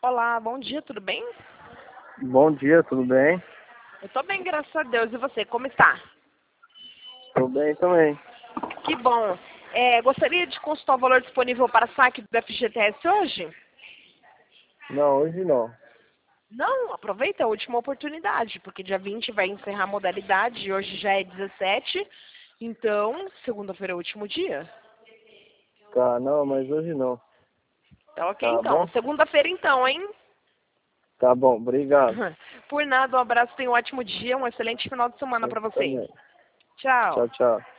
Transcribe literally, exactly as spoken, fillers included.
Olá, bom dia, tudo bem? Bom dia, tudo bem? Eu tô bem, graças a Deus. E você, como está? Estou bem também. Que bom. É, gostaria de consultar o valor disponível para saque do F G T S hoje? Não, hoje não. Não, aproveita a última oportunidade, porque dia vinte vai encerrar a modalidade e hoje já é dezessete, então segunda-feira é o último dia. Tá, não, mas hoje não. Tá ok, Tá então. bom? Segunda-feira então, hein? Tá bom, obrigado. Por nada, um abraço, tenha um ótimo dia, um excelente final de semana Você para você. também. Tchau. Tchau, tchau.